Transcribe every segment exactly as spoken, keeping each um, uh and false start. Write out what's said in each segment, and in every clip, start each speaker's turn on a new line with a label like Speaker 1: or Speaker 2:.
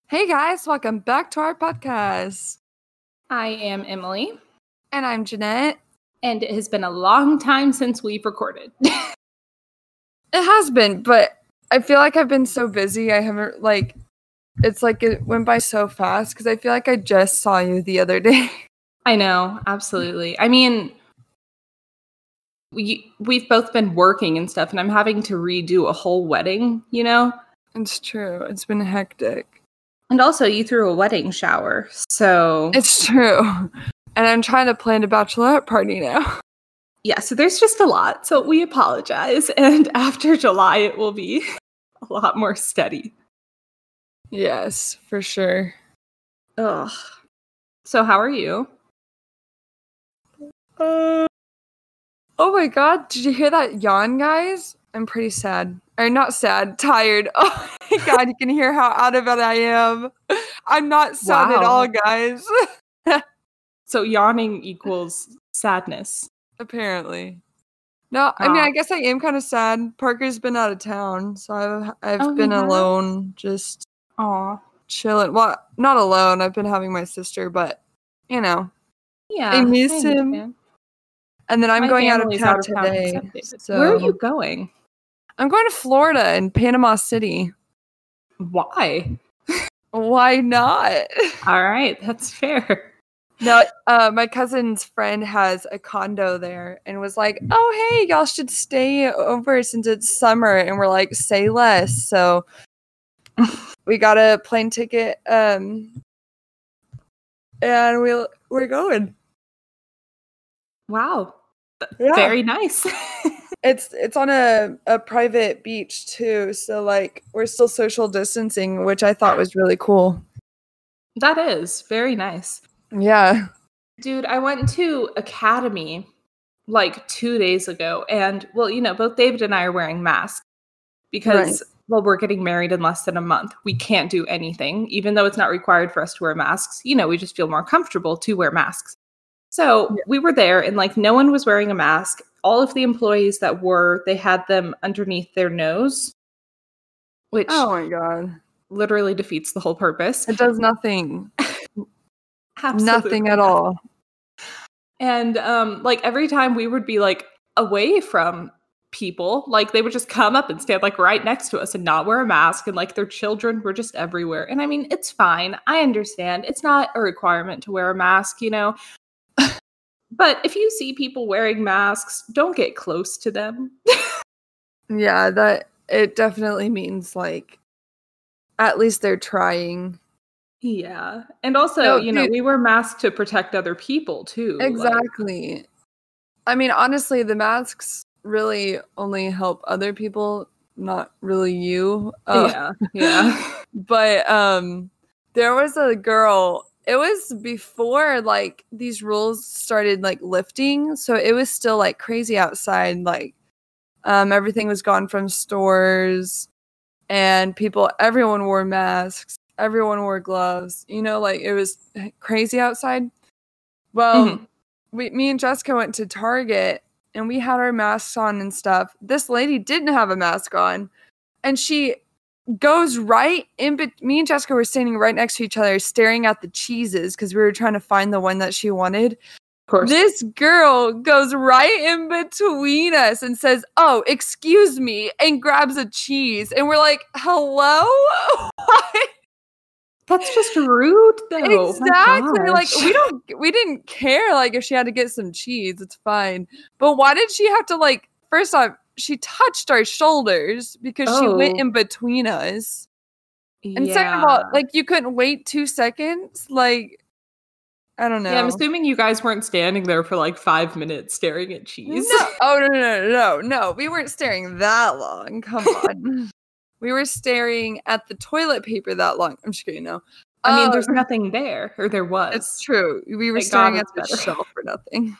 Speaker 1: Hey guys, welcome back to our podcast.
Speaker 2: I am Emily.
Speaker 1: And I'm Jeanette.
Speaker 2: And it has been a long time since we've recorded.
Speaker 1: It has been, but I feel like I've been so busy. I haven't, like, it's like it went by so fast because I feel like I just saw you the other day.
Speaker 2: I know, absolutely. I mean, we, we've both been working and stuff, and I'm having to redo a whole wedding, you know?
Speaker 1: It's true. It's been hectic.
Speaker 2: And also, you threw a wedding shower, so...
Speaker 1: It's true. And I'm trying to plan a bachelorette party now.
Speaker 2: Yeah, so there's just a lot, so we apologize. And after July, it will be a lot more steady.
Speaker 1: Yes, for sure.
Speaker 2: Ugh. So how are you?
Speaker 1: Uh, oh my god, did you hear that yawn, guys? I'm pretty sad. Or not sad, tired. Oh my god, you can hear how out of it I am. I'm not sad
Speaker 2: Wow.
Speaker 1: at all, guys.
Speaker 2: So yawning equals sadness.
Speaker 1: Apparently. No, I mean, I guess I am kind of sad. Parker's been out of town, so I've I've
Speaker 2: Oh,
Speaker 1: been
Speaker 2: he has?
Speaker 1: alone, just
Speaker 2: Aw.
Speaker 1: chilling. Well, not alone. I've been having my sister, but you know,
Speaker 2: Yeah.
Speaker 1: I miss
Speaker 2: I
Speaker 1: him.
Speaker 2: understand.
Speaker 1: And then I'm
Speaker 2: My
Speaker 1: going out of
Speaker 2: family's
Speaker 1: town
Speaker 2: out of town
Speaker 1: today.
Speaker 2: except David.
Speaker 1: So
Speaker 2: Where are you going?
Speaker 1: I'm going to Florida in Panama City.
Speaker 2: Why?
Speaker 1: Why not?
Speaker 2: All right, that's fair.
Speaker 1: No, uh, my cousin's friend has a condo there and was like, oh, hey, y'all should stay over since it's summer. And we're like, say less. So we got a plane ticket um, and we'll, we're going.
Speaker 2: Wow.
Speaker 1: Yeah.
Speaker 2: Very nice.
Speaker 1: It's it's on a, a private beach too. So like we're still social distancing, which I thought was really cool.
Speaker 2: That is very nice.
Speaker 1: Yeah.
Speaker 2: Dude, I went to Academy like two days ago. And, well, you know, both David and I are wearing masks because,
Speaker 1: Right.
Speaker 2: well, we're getting married in less than a month. We can't do anything, even though it's not required for us to wear masks. You know, we just feel more comfortable to wear masks. So
Speaker 1: Yeah.
Speaker 2: we were there and like no one was wearing a mask. All of the employees that were, they had them underneath their nose, which
Speaker 1: Oh my god.
Speaker 2: literally defeats the whole purpose.
Speaker 1: It does nothing.
Speaker 2: Absolutely
Speaker 1: Nothing at all.
Speaker 2: And um, like every time we would be like away from people, like they would just come up and stand like right next to us and not wear a mask, and like their children were just everywhere. And I mean, it's fine. I understand. It's not a requirement to wear a mask, you know. But if you see people wearing masks, don't get close to them.
Speaker 1: Yeah, that it definitely means like at least they're trying.
Speaker 2: Yeah. And also,
Speaker 1: No,
Speaker 2: you know,
Speaker 1: dude.
Speaker 2: we wear masks to protect other people too. like-
Speaker 1: Exactly. I mean, honestly, the masks really only help other people, not really you. Uh,
Speaker 2: yeah. Yeah.
Speaker 1: But um there was a girl, it was before like these rules started like lifting, so it was still like crazy outside, like um everything was gone from stores and people everyone wore masks, everyone wore gloves, you know, like it was crazy outside. Well,
Speaker 2: Mhm.
Speaker 1: we me and Jessica went to Target and we had our masks on and stuff. This lady didn't have a mask on and she goes right in bet- me and Jessica were standing right next to each other staring at the cheeses because we were trying to find the one that she wanted.
Speaker 2: Of course.
Speaker 1: This girl goes right in between us and says, oh, excuse me, and grabs a cheese. And we're like, hello? What?
Speaker 2: That's just rude though.
Speaker 1: Exactly.
Speaker 2: My
Speaker 1: Like
Speaker 2: gosh.
Speaker 1: we don't we didn't care like if she had to get some cheese, it's fine. But why did she have to like first off, she touched our shoulders because she went
Speaker 2: Oh.
Speaker 1: in between us. And second of all,
Speaker 2: Yeah.
Speaker 1: like you couldn't wait two seconds? Like I don't know.
Speaker 2: Yeah, I'm assuming you guys weren't standing there for like five minutes staring at cheese.
Speaker 1: No. Oh no, no, no, no, no. We weren't staring that long. Come on. We were staring at the toilet paper that long. I'm just kidding, no.
Speaker 2: I mean,
Speaker 1: Uh,
Speaker 2: there's nothing there, or there was.
Speaker 1: It's true. We were
Speaker 2: Thank God
Speaker 1: staring at
Speaker 2: it's
Speaker 1: the
Speaker 2: better.
Speaker 1: shelf for nothing.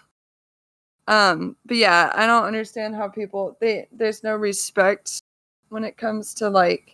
Speaker 1: Um, but yeah, I don't understand how people they there's no respect when it comes to like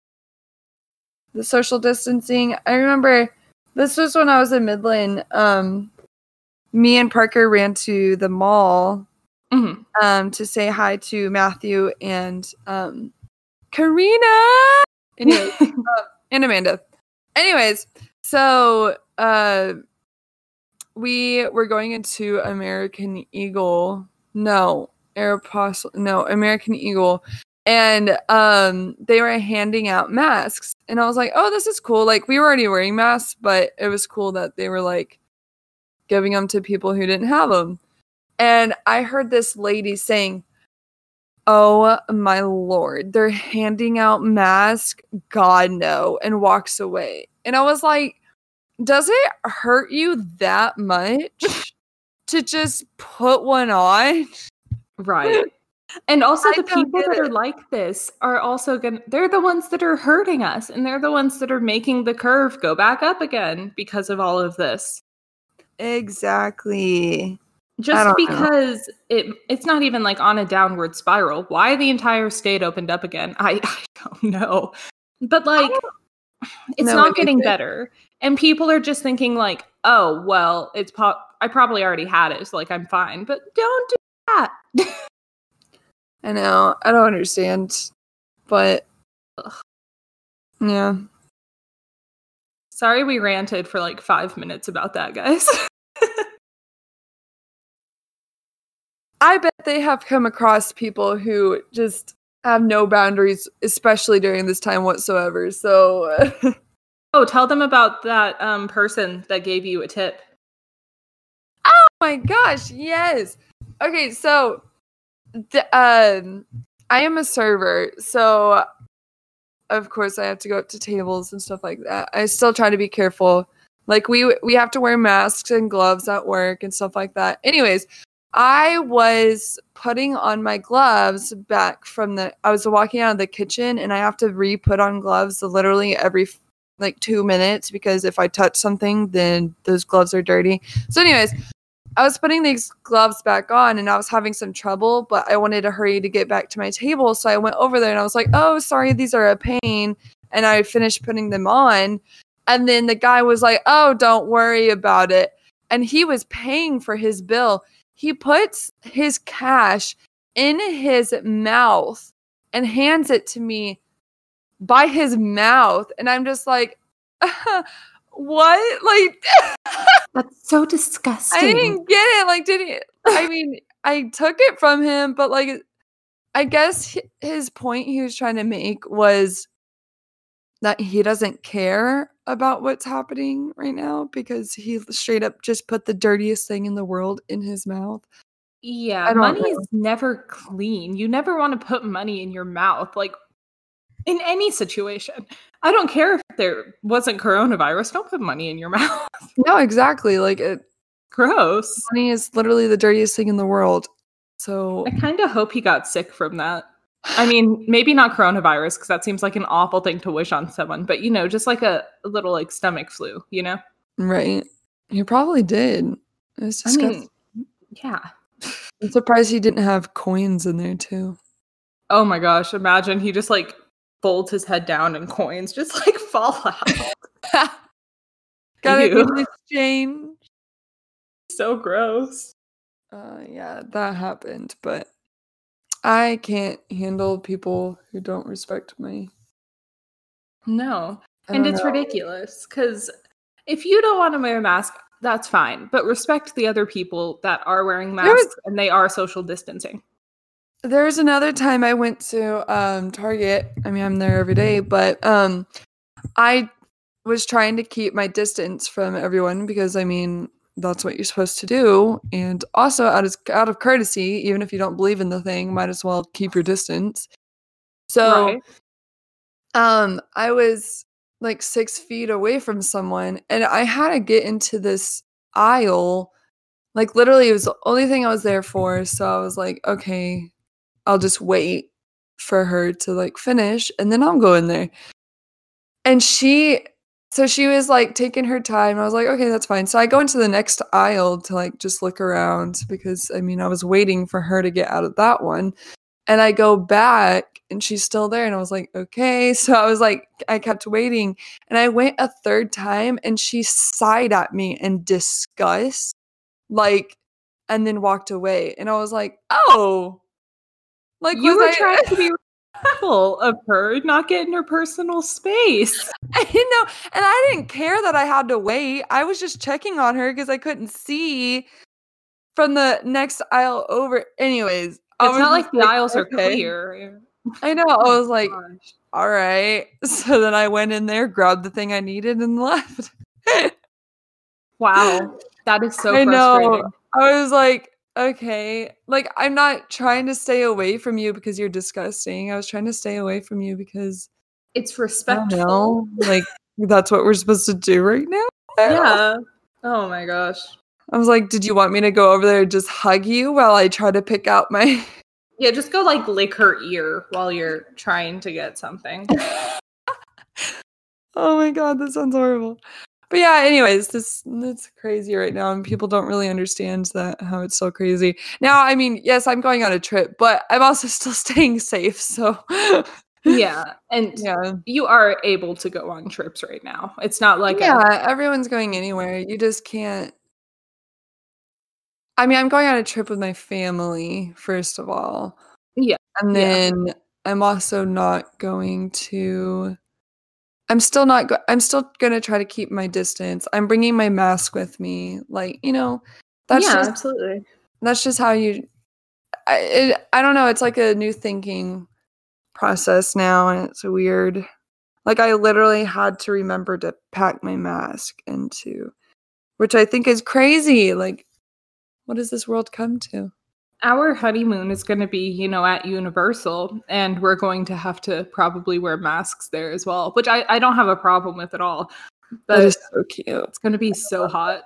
Speaker 1: the social distancing. I remember this was when I was in Midland. Um, me and Parker ran to the mall
Speaker 2: Mhm.
Speaker 1: um to say hi to Matthew and um Karina. Anyway, uh, and Amanda. Anyways, so uh, we were going into American Eagle. No, Aeropostale. No, American Eagle. And um, they were handing out masks. And I was like, oh, this is cool. Like, we were already wearing masks, but it was cool that they were, like, giving them to people who didn't have them. And I heard this lady saying, oh, my Lord, they're handing out masks? God, no. And walks away. And I was like, does it hurt you that much to just put one on?
Speaker 2: Right. And also
Speaker 1: I
Speaker 2: the
Speaker 1: don't
Speaker 2: people
Speaker 1: get
Speaker 2: that are
Speaker 1: it.
Speaker 2: like this are also going to, they're the ones that are hurting us. And they're the ones that are making the curve go back up again because of all of this.
Speaker 1: Exactly. I
Speaker 2: Just
Speaker 1: don't know.
Speaker 2: because it it's not even like on a downward spiral. Why the entire state opened up again, I, I don't know. But like, it's
Speaker 1: know
Speaker 2: not getting
Speaker 1: anything.
Speaker 2: better. And people are just thinking like, oh, well, it's po- I probably already had it, so like I'm fine. But don't do that.
Speaker 1: I know. I don't understand. But,
Speaker 2: Ugh.
Speaker 1: yeah.
Speaker 2: Sorry we ranted for like five minutes about that, guys.
Speaker 1: I bet they have come across people who just have no boundaries, especially during this time whatsoever. So,
Speaker 2: Oh, tell them about that um, person that gave you a tip.
Speaker 1: oh my gosh, yes. Okay, so the, um, I am a server, so of course I have to go up to tables and stuff like that. I still try to be careful. Like we we have to wear masks and gloves at work and stuff like that. Anyways, I was putting on my gloves back from the I was walking out of the kitchen and I have to re-put on gloves literally every like two minutes because if I touch something then those gloves are dirty. So anyways, I was putting these gloves back on and I was having some trouble, but I wanted to hurry to get back to my table. So I went over there and I was like, oh, sorry, these are a pain. And I finished putting them on. And then the guy was like, oh, don't worry about it. And he was paying for his bill. He puts his cash in his mouth and hands it to me by his mouth. And I'm just like, what? Like,
Speaker 2: That's so disgusting.
Speaker 1: I didn't get it. Like, did he? I mean, I took it from him, but like, I guess his point he was trying to make was that he doesn't care about what's happening right now because he straight up just put the dirtiest thing in the world in his mouth.
Speaker 2: Yeah,
Speaker 1: I don't
Speaker 2: money
Speaker 1: know.
Speaker 2: is never clean. You never want to put money in your mouth, like in any situation. I don't care if there wasn't coronavirus. Don't put money in your mouth.
Speaker 1: No, exactly. Like, it,
Speaker 2: Gross.
Speaker 1: money is literally the dirtiest thing in the world. So
Speaker 2: I kind of hope he got sick from that. I mean, maybe not coronavirus because that seems like an awful thing to wish on someone, but you know, just like a, a little like stomach flu, you know?
Speaker 1: right, he probably did. It's
Speaker 2: I
Speaker 1: disgusting.
Speaker 2: mean, yeah.
Speaker 1: I'm surprised he didn't have coins in there too.
Speaker 2: Oh my gosh, imagine he just like folds his head down and coins just like fall out.
Speaker 1: Gotta
Speaker 2: Ew.
Speaker 1: be exchange.
Speaker 2: So gross.
Speaker 1: Uh, yeah, that happened, but I can't handle people who don't respect me.
Speaker 2: No.
Speaker 1: I
Speaker 2: And
Speaker 1: don't
Speaker 2: it's
Speaker 1: know.
Speaker 2: ridiculous because if you don't want to wear a mask, that's fine. But respect the other people that are wearing
Speaker 1: There was-
Speaker 2: masks and they are social distancing.
Speaker 1: There's another time I went to um, Target. I mean, I'm there every day, but um, I was trying to keep my distance from everyone because, I mean, that's what you're supposed to do. And also, out of out of courtesy, even if you don't believe in the thing, might as well keep your distance. So,
Speaker 2: Right.
Speaker 1: um, I was like six feet away from someone, and I had to get into this aisle. Like, literally, it was the only thing I was there for. So I was like, okay, I'll just wait for her to like finish, and then I'll go in there. And she, so she was like taking her time. I was like, okay, that's fine. So I go into the next aisle to like just look around because I mean, I was waiting for her to get out of that one. And I go back and she's still there. And I was like, okay. So I was like, I kept waiting. And I went a third time and she sighed at me in disgust, like, and then walked away. And I was like, oh, like,
Speaker 2: You
Speaker 1: was
Speaker 2: were
Speaker 1: I
Speaker 2: trying to be Full of her not getting her personal space.
Speaker 1: I know, and I didn't care that I had to wait. I was just checking on her because I couldn't see from the next aisle over. Anyways, I
Speaker 2: It's
Speaker 1: was
Speaker 2: not
Speaker 1: just
Speaker 2: like the aisles are
Speaker 1: okay.
Speaker 2: clear.
Speaker 1: I know.
Speaker 2: Oh
Speaker 1: I
Speaker 2: my
Speaker 1: was like,
Speaker 2: gosh.
Speaker 1: all right. So then I went in there, grabbed the thing I needed, and left.
Speaker 2: Wow. That is so
Speaker 1: I
Speaker 2: frustrating.
Speaker 1: know. I was like, okay. Like, I'm not trying to stay away from you because you're disgusting. I was trying to stay away from you because
Speaker 2: It's
Speaker 1: I don't
Speaker 2: respectful.
Speaker 1: know. Like, that's what we're supposed to do right now? I don't know.
Speaker 2: Yeah. Oh my gosh.
Speaker 1: I was like, did you want me to go over there and just hug you while I try to pick out my
Speaker 2: Yeah, just go like lick her ear while you're trying to get something.
Speaker 1: Oh my god, that sounds horrible. But yeah, anyways, this it's crazy right now, and people don't really understand that how it's so crazy. Now, I mean, yes, I'm going on a trip, but I'm also still staying safe, so
Speaker 2: Yeah, and
Speaker 1: yeah.
Speaker 2: you are able to go on trips right now. It's not like
Speaker 1: Yeah,
Speaker 2: a
Speaker 1: everyone's going anywhere. You just can't I mean, I'm going on a trip with my family, first of all.
Speaker 2: yeah,
Speaker 1: And
Speaker 2: yeah,
Speaker 1: then I'm also not going to I'm still not go I'm still gonna try to keep my distance. I'm bringing my mask with me, like, you know, that's
Speaker 2: yeah,
Speaker 1: just
Speaker 2: absolutely.
Speaker 1: that's just how you I it, I don't know, it's like a new thinking process now, and it's weird. Like, I literally had to remember to pack my mask into which I think is crazy, like, what does this world come to?
Speaker 2: Our honeymoon is going to be, you know, at Universal, and we're going to have to probably wear masks there as well, which I, I don't have a problem with at all.
Speaker 1: That
Speaker 2: But
Speaker 1: is so cute.
Speaker 2: it's going to be so hot.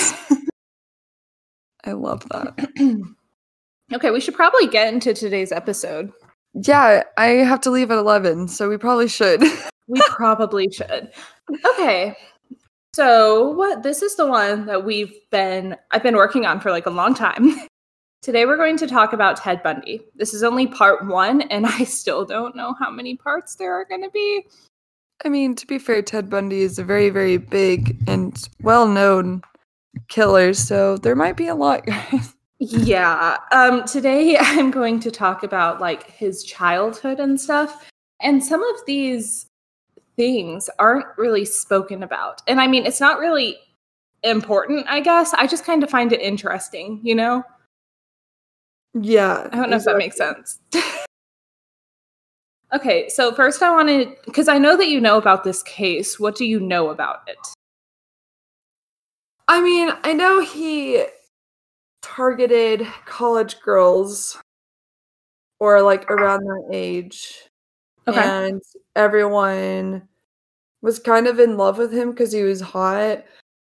Speaker 1: I love that.
Speaker 2: Okay, we should probably get into today's episode.
Speaker 1: Yeah, I have to leave at eleven, so we probably should.
Speaker 2: We probably should. Okay. So, what this is the one that we've been I've been working on for like a long time. Today we're going to talk about Ted Bundy. This is only part one, and I still don't know how many parts there are going to be.
Speaker 1: I mean, to be fair, Ted Bundy is a very, very big and well-known killer, so there might be a lot, guys.
Speaker 2: Yeah. Um, today I'm going to talk about like his childhood and stuff. And some of these things aren't really spoken about. And I mean, it's not really important, I guess. I just kind of find it interesting, you know?
Speaker 1: Yeah.
Speaker 2: I don't know exactly. if that makes sense. Okay, so first I wanted, because I know that you know about this case. What do you know about it?
Speaker 1: I mean, I know he targeted college girls or like around that age.
Speaker 2: Okay.
Speaker 1: And everyone was kind of in love with him because he was hot.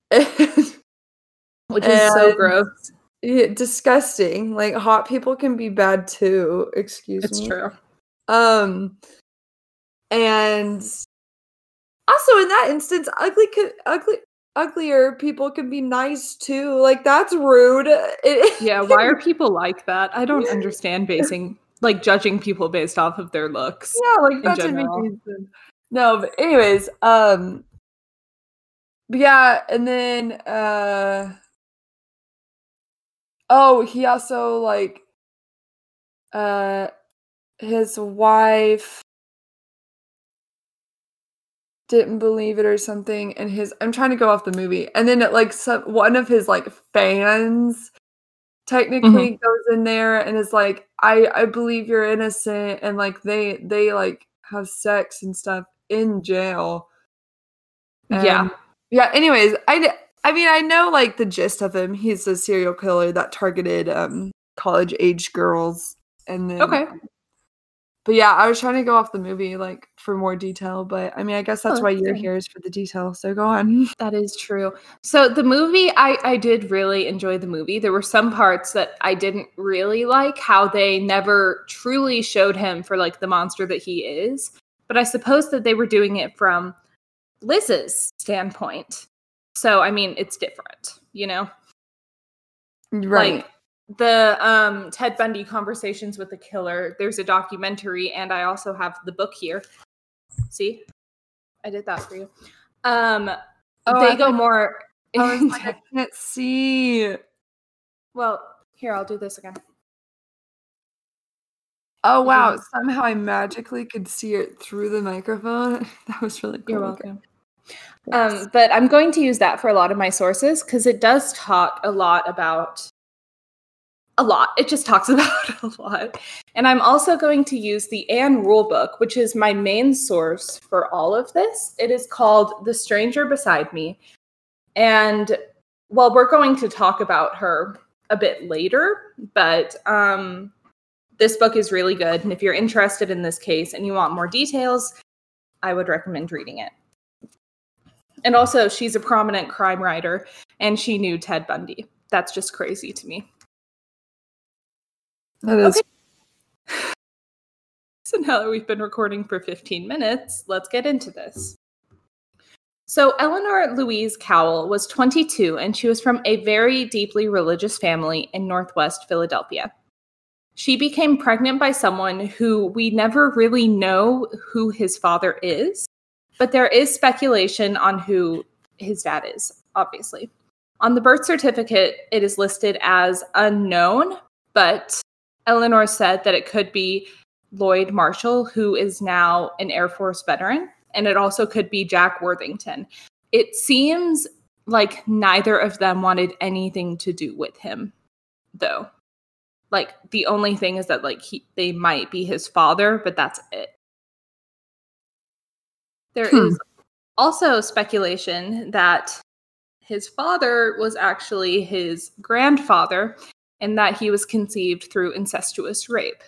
Speaker 2: Which is so gross.
Speaker 1: Yeah, disgusting. Like, hot people can be bad too. Excuse
Speaker 2: it's
Speaker 1: me.
Speaker 2: It's true.
Speaker 1: Um, and also in that instance, ugly, ugly, uglier people can be nice too. Like, that's rude. It,
Speaker 2: yeah, why are people like that? I don't understand basing like judging people based off of their looks.
Speaker 1: Yeah, like that doesn't make any sense. No, but anyways, um, but yeah, and then uh, oh, he also like uh, his wife didn't believe it or something, and his I'm trying to go off the movie, and then it, like some one of his like fans technically mm-hmm. goes in there and is like, I I believe you're innocent, and like they they like have sex and stuff in jail. And,
Speaker 2: yeah.
Speaker 1: Yeah. Anyways, I I mean I know like the gist of him. He's a serial killer that targeted um college age girls, and then
Speaker 2: okay.
Speaker 1: But yeah, I was trying to go off the movie like for more detail, but I mean, I guess that's
Speaker 2: oh,
Speaker 1: why you're
Speaker 2: good.
Speaker 1: here is for the detail. So go on.
Speaker 2: That is true. So the movie, I, I did really enjoy the movie. There were some parts that I didn't really like, how they never truly showed him for like the monster that he is. But I suppose that they were doing it from Liz's standpoint. So, I mean, it's different, you know?
Speaker 1: Right.
Speaker 2: Like, the um, Ted Bundy Conversations with the Killer, there's a documentary, and I also have the book here. See? I did that for you. Um, oh, they I go more...
Speaker 1: I, was like, I can't see.
Speaker 2: Well, here, I'll do this again.
Speaker 1: Oh, wow. Somehow I magically could see it through the microphone. That was really cool.
Speaker 2: You're welcome. Yes. Um, but I'm going to use that for a lot of my sources because it does talk a lot about a lot. It just talks about a lot. And I'm also going to use the Anne Rulebook, which is my main source for all of this. It is called The Stranger Beside Me. And well, we're going to talk about her a bit later, but um, this book is really good. And if you're interested in this case and you want more details, I would recommend reading it. And also, she's a prominent crime writer, and she knew Ted Bundy. That's just crazy to me.
Speaker 1: That is.
Speaker 2: Okay. So now that we've been recording for fifteen minutes, let's get into this. So Eleanor Louise Cowell was twenty-two, and she was from a very deeply religious family in Northwest Philadelphia. She became pregnant by someone who we never really know who his father is, but there is speculation on who his dad is, obviously. On the birth certificate, it is listed as unknown, but Eleanor said that it could be Lloyd Marshall, who is now an Air Force veteran, and it also could be Jack Worthington. It seems like neither of them wanted anything to do with him, though. Like, the only thing is that, like, he, they might be his father, but that's it. There hmm. is also speculation that his father was actually his grandfather and that he was conceived through incestuous rape.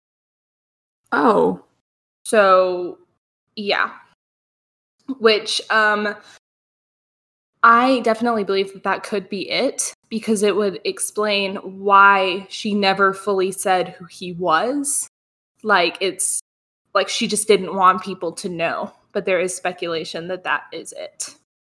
Speaker 1: Oh.
Speaker 2: So, yeah. Which, um, I definitely believe that that could be it, because it would explain why she never fully said who he was. Like, it's like she just didn't want people to know. But there is speculation that that is it.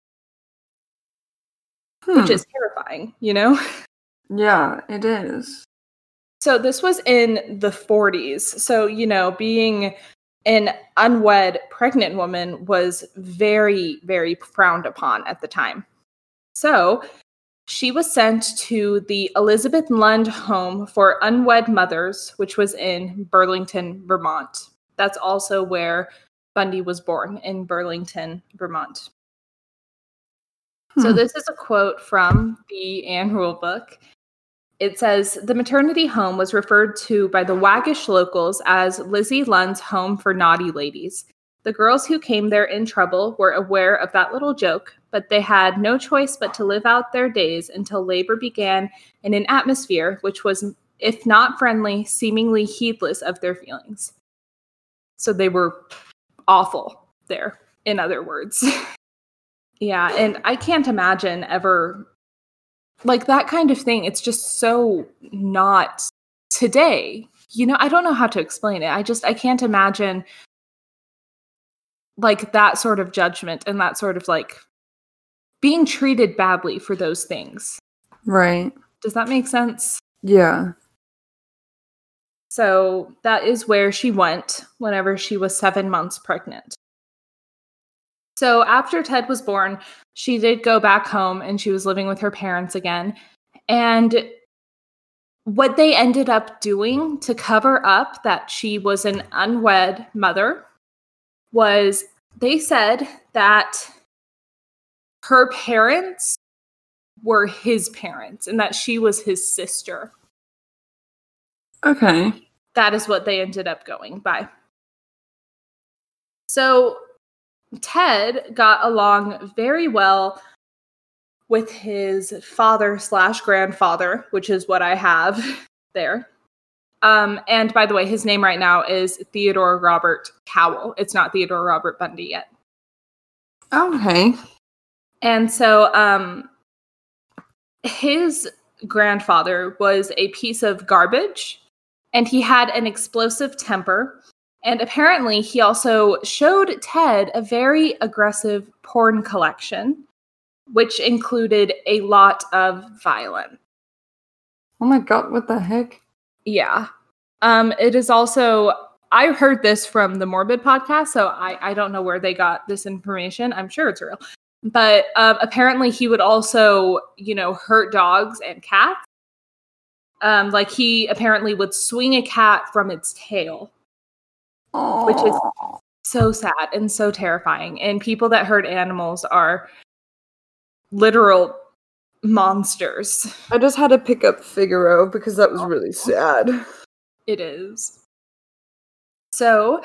Speaker 2: Hmm. Which is terrifying, you know?
Speaker 1: Yeah, it is.
Speaker 2: So this was in the forties. So, you know, being an unwed pregnant woman was very, very frowned upon at the time. So she was sent to the Elizabeth Lund Home for Unwed Mothers, which was in Burlington, Vermont. That's also where Bundy was born, in Burlington, Vermont. Hmm. So this is a quote from the Anne Rulebook. It says, the maternity home was referred to by the waggish locals as Lizzie Lund's Home for Naughty Ladies. The girls who came there in trouble were aware of that little joke, but they had no choice but to live out their days until labor began in an atmosphere which was, if not friendly, seemingly heedless of their feelings. So they were awful there, in other words. Yeah, and I can't imagine ever, like, that kind of thing. It's just so not today. You know, I don't know how to explain it. I just, I can't imagine, like, that sort of judgment and that sort of, like, being treated badly for those things.
Speaker 1: Right.
Speaker 2: Does that make sense?
Speaker 1: Yeah.
Speaker 2: So that is where she went whenever she was seven months pregnant. So after Ted was born, she did go back home and she was living with her parents again. And what they ended up doing to cover up that she was an unwed mother was they said that her parents were his parents and that she was his sister.
Speaker 1: Okay.
Speaker 2: That is what they ended up going by. So Ted got along very well with his father slash grandfather, which is what I have there. Um, and by the way, his name right now is Theodore Robert Cowell. It's not Theodore Robert Bundy yet.
Speaker 1: Okay.
Speaker 2: And so um, his grandfather was a piece of garbage, and he had an explosive temper. And apparently he also showed Ted a very aggressive porn collection, which included a lot of violence.
Speaker 1: Oh my God, what the heck?
Speaker 2: Yeah. Um, it is also, I heard this from the Morbid podcast, so I, I don't know where they got this information. I'm sure it's real. But um, apparently he would also, you know, hurt dogs and cats. Um, like he apparently would swing a cat from its tail,
Speaker 1: Aww.
Speaker 2: which is so sad and so terrifying. And people that hurt animals are literal monsters.
Speaker 1: I just had to pick up Figaro because that was really sad.
Speaker 2: It is. So,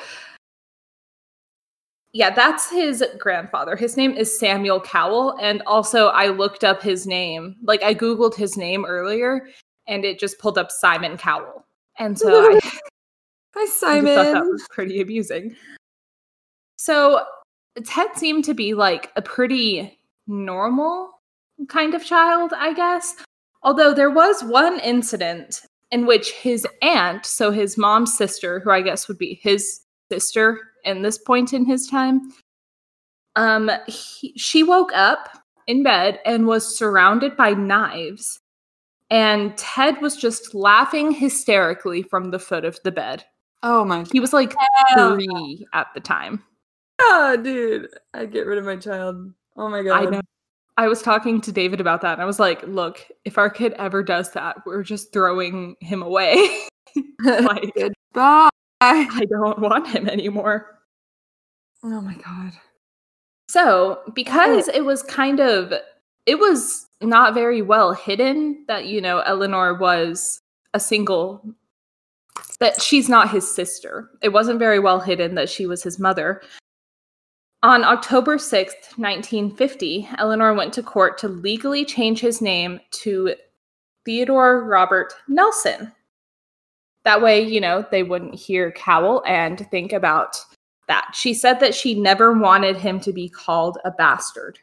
Speaker 2: yeah, that's his grandfather. His name is Samuel Cowell. And also, I looked up his name. Like, I Googled his name earlier, and it just pulled up Simon Cowell. And so I,
Speaker 1: Hi, Simon.
Speaker 2: I thought that was pretty amusing. So, Ted seemed to be like a pretty normal kind of child, I guess. Although there was one incident in which his aunt, so his mom's sister, who I guess would be his sister in this point in his time, um, he, she woke up in bed and was surrounded by knives. And Ted was just laughing hysterically from the foot of the bed.
Speaker 1: Oh my.
Speaker 2: He was like
Speaker 1: God.
Speaker 2: three at the time.
Speaker 1: Oh, dude. I'd get rid of my child. Oh my God.
Speaker 2: I know. I was talking to David about that, and I was like, look, if our kid ever does that, we're just throwing him away. Like,
Speaker 1: goodbye.
Speaker 2: I don't want him anymore.
Speaker 1: Oh my God.
Speaker 2: So, because it was kind of, it was not very well hidden that, you know, Eleanor was a single, that she's not his sister. It wasn't very well hidden that she was his mother. On October sixth, nineteen fifty, Eleanor went to court to legally change his name to Theodore Robert Nelson. That way, you know, they wouldn't hear Cowell and think about that. She said that she never wanted him to be called a bastard,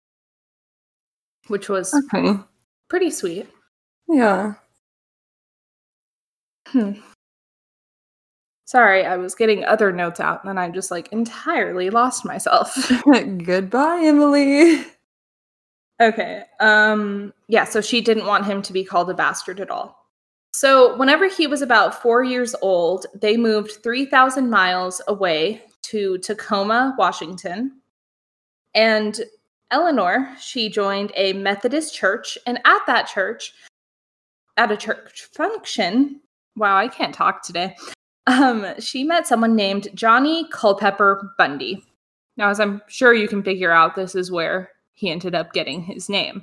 Speaker 2: which was
Speaker 1: okay.
Speaker 2: pretty sweet.
Speaker 1: Yeah.
Speaker 2: Hmm. Sorry, I was getting other notes out, and then I just, like, entirely lost myself.
Speaker 1: Goodbye, Emily.
Speaker 2: Okay, um, yeah, so she didn't want him to be called a bastard at all. So whenever he was about four years old, they moved three thousand miles away to Tacoma, Washington. And Eleanor, she joined a Methodist church, and at that church, at a church function, wow, I can't talk today, um, she met someone named Johnny Culpepper Bundy. Now, as I'm sure you can figure out, this is where he ended up getting his name.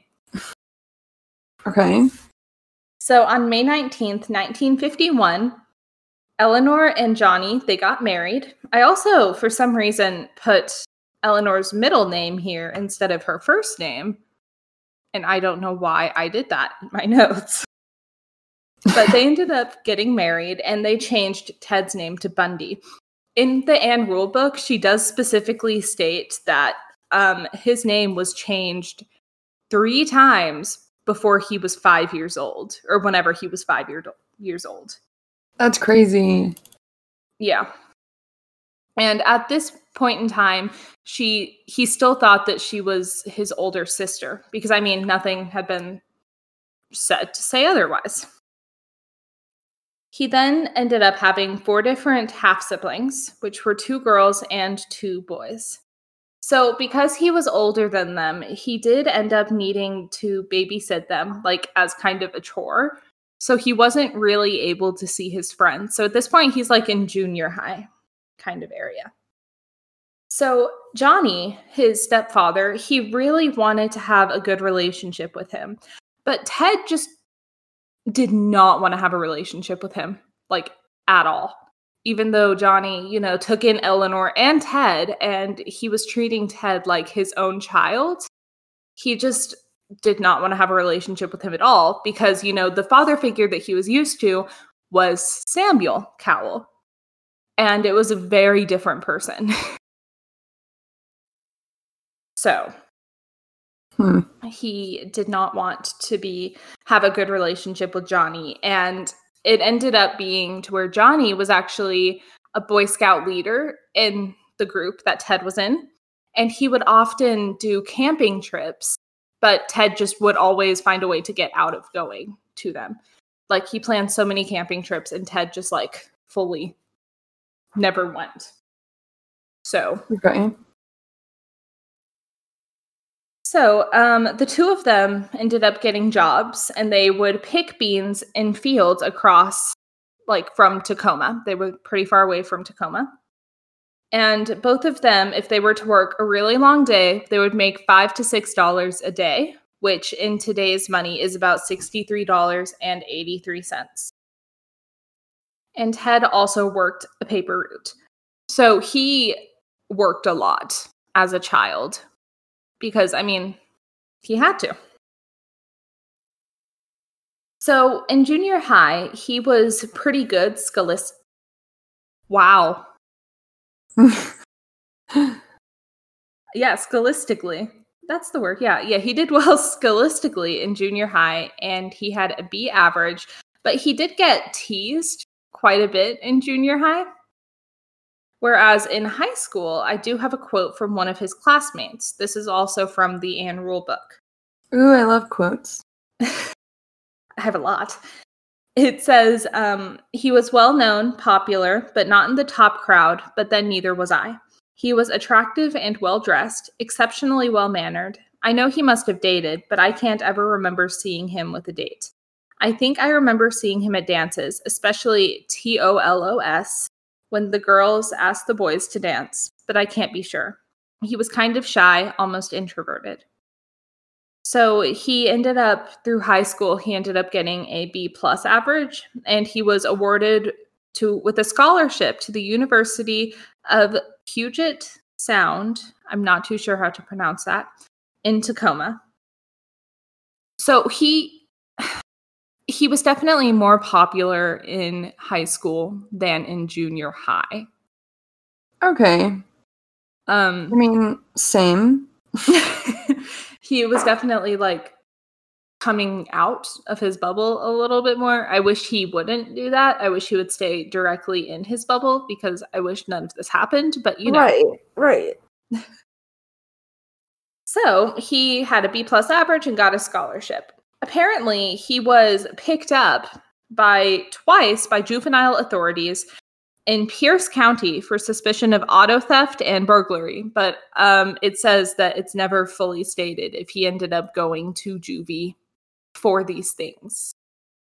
Speaker 1: Okay.
Speaker 2: So on May nineteenth, nineteen fifty-one, Eleanor and Johnny, they got married. I also, for some reason, put Eleanor's middle name here instead of her first name. And I don't know why I did that in my notes. But they ended up getting married, and they changed Ted's name to Bundy. In the Anne Rule book, she does specifically state that um, his name was changed three times before he was five years old, or whenever he was five year, years old.
Speaker 1: That's crazy.
Speaker 2: Yeah. And at this point in time, she he still thought that she was his older sister, because, I mean, nothing had been said to say otherwise. He then ended up having four different half-siblings, which were two girls and two boys. So because he was older than them, he did end up needing to babysit them, like, as kind of a chore. So he wasn't really able to see his friends. So at this point, he's like in junior high kind of area. So Johnny, his stepfather, he really wanted to have a good relationship with him. But Ted just did not want to have a relationship with him, like, at all. Even though Johnny, you know, took in Eleanor and Ted, and he was treating Ted like his own child, he just did not want to have a relationship with him at all, because, you know, the father figure that he was used to was Samuel Cowell. And it was a very different person. So Hmm. he did not want to be have a good relationship with Johnny. And it ended up being to where Johnny was actually a Boy Scout leader in the group that Ted was in. And he would often do camping trips, but Ted just would always find a way to get out of going to them. Like, he planned so many camping trips, and Ted just, like, fully never went. So.
Speaker 1: Okay.
Speaker 2: So um, the two of them ended up getting jobs, and they would pick beans in fields across, like from Tacoma. They were pretty far away from Tacoma. And both of them, if they were to work a really long day, they would make five to six dollars a day, which in today's money is about sixty-three dollars and eighty-three cents. And Ted also worked a paper route. So he worked a lot as a child because, I mean, he had to. So in junior high, he was pretty good scholist. Wow. Yeah, scholastically. That's the word. Yeah, yeah. He did well scholastically in junior high, and he had a B average, but he did get teased quite a bit in junior high. Whereas in high school, I do have a quote from one of his classmates. This is also from the Anne Rule book.
Speaker 1: Ooh, I love quotes.
Speaker 2: I have a lot. It says, um, he was well known, popular, but not in the top crowd, but then neither was I. He was attractive and well dressed, exceptionally well mannered. I know he must have dated, but I can't ever remember seeing him with a date. I think I remember seeing him at dances, especially T O L O S, when the girls asked the boys to dance, but I can't be sure. He was kind of shy, almost introverted. So he ended up, through high school, he ended up getting a B plus average, and he was awarded to with a scholarship to the University of Puget Sound. I'm not too sure how to pronounce that, in Tacoma. So he he was definitely more popular in high school than in junior high.
Speaker 1: Okay.
Speaker 2: Um,
Speaker 1: I mean, same.
Speaker 2: He was definitely like coming out of his bubble a little bit more. I wish he wouldn't do that. I wish he would stay directly in his bubble because I wish none of this happened, but you know.
Speaker 1: Right, right.
Speaker 2: So he had a B plus average and got a scholarship. Apparently, he was picked up by twice by juvenile authorities in Pierce County for suspicion of auto theft and burglary, but um, it says that it's never fully stated if he ended up going to juvie for these things.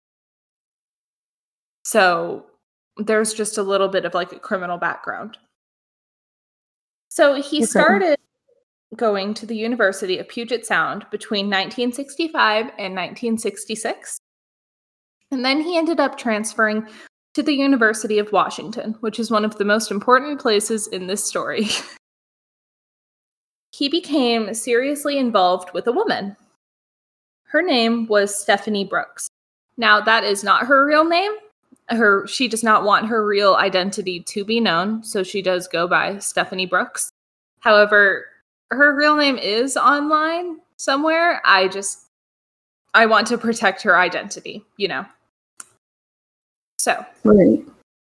Speaker 2: So there's just a little bit of like a criminal background. So he
Speaker 1: Okay.
Speaker 2: started going to the University of Puget Sound between nineteen sixty-five and nineteen sixty-six. And then he ended up transferring to the University of Washington, which is one of the most important places in this story. He became seriously involved with a woman. Her name was Stephanie Brooks. Now, that is not her real name. Her she does not want her real identity to be known, so she does go by Stephanie Brooks. However, her real name is online somewhere. I just, I want to protect her identity, you know. So,
Speaker 1: Right.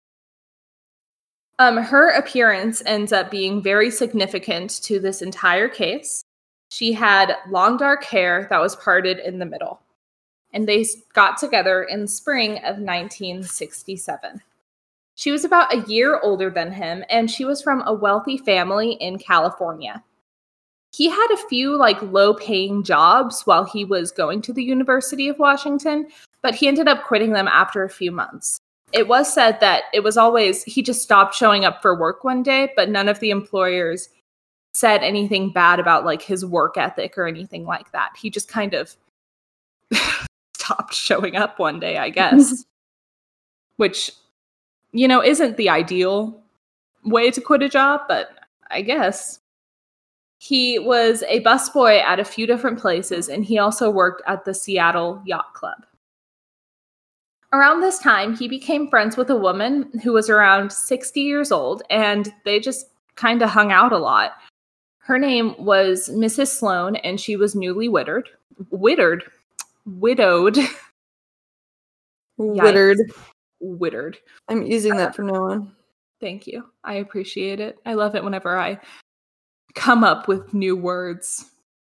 Speaker 2: um, her appearance ends up being very significant to this entire case. She had long dark hair that was parted in the middle, and they got together in the spring of nineteen sixty-seven. She was about a year older than him, and she was from a wealthy family in California. He had a few like low-paying jobs while he was going to the University of Washington, but he ended up quitting them after a few months. It was said that it was always, he just stopped showing up for work one day, but none of the employers said anything bad about like his work ethic or anything like that. He just kind of stopped showing up one day, I guess, which, you know, isn't the ideal way to quit a job, but I guess. He was a busboy at a few different places, and he also worked at the Seattle Yacht Club. Around this time, he became friends with a woman who was around sixty years old, and they just kind of hung out a lot. Her name was Missus Sloan, and she was newly widowed. Widowed. Widowed.
Speaker 1: Widowed.
Speaker 2: Widowed.
Speaker 1: I'm using that from now on.
Speaker 2: Thank you. I appreciate it. I love it whenever I come up with new words.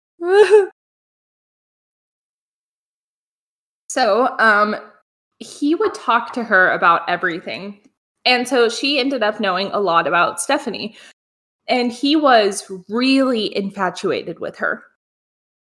Speaker 2: So, um, he would talk to her about everything. And so she ended up knowing a lot about Stephanie. And he was really infatuated with her.